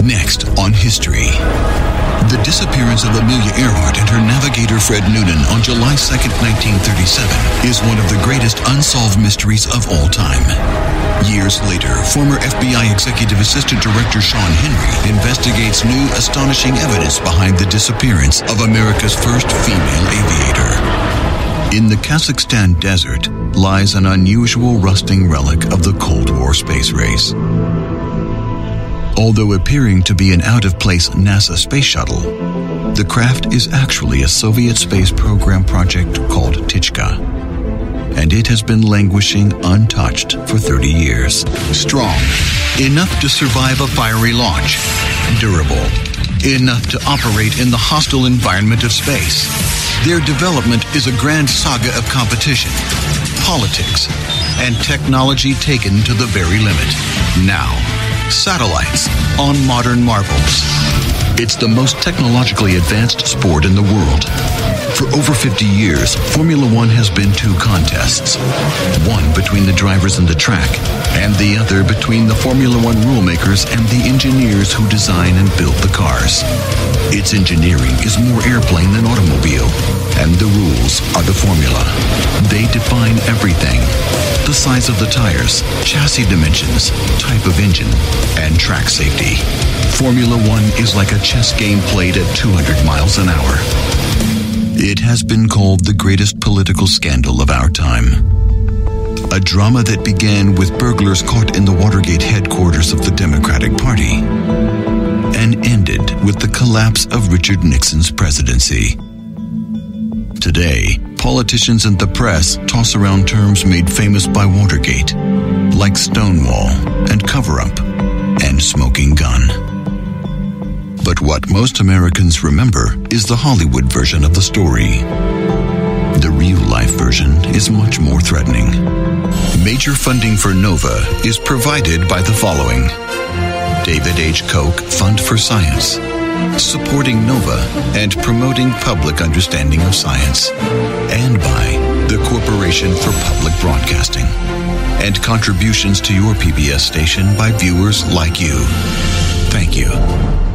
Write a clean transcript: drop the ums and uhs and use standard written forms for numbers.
Next on History. The disappearance of Amelia Earhart and her navigator Fred Noonan on July 2nd, 1937 is one of the greatest unsolved mysteries of all time. Years later, former FBI Executive Assistant Director Sean Henry investigates new, astonishing evidence behind the disappearance of America's first female aviator. In the Kazakhstan desert lies an unusual rusting relic of the Cold War space race. Although appearing to be an out-of-place NASA space shuttle, the craft is actually a Soviet space program project called Tichka, and it has been languishing untouched for 30 years. Strong, enough to survive a fiery launch. Durable, enough to operate in the hostile environment of space. Their development is a grand saga of competition, politics, and technology taken to the very limit. Now, satellites on modern marvels. It's the most technologically advanced sport in the world. For over 50 years, Formula One has been two contests. One between the drivers and the track, and the other between the Formula One rulemakers and the engineers who design and build the cars. Its engineering is more airplane than automobile, and the rules are the formula. They define everything. The size of the tires, chassis dimensions, type of engine, and track safety. Formula One is like a chess game played at 200 miles an hour. It has been called the greatest political scandal of our time. A drama that began with burglars caught in the Watergate headquarters of the Democratic Party and ended with the collapse of Richard Nixon's presidency. Today, politicians and the press toss around terms made famous by Watergate, like Stonewall and cover-up and smoking gun. But what most Americans remember is the Hollywood version of the story. The real-life version is much more threatening. Major funding for NOVA is provided by the following: David H. Koch Fund for Science, supporting NOVA and promoting public understanding of science, and by the Corporation for Public Broadcasting, and contributions to your PBS station by viewers like you. Thank you.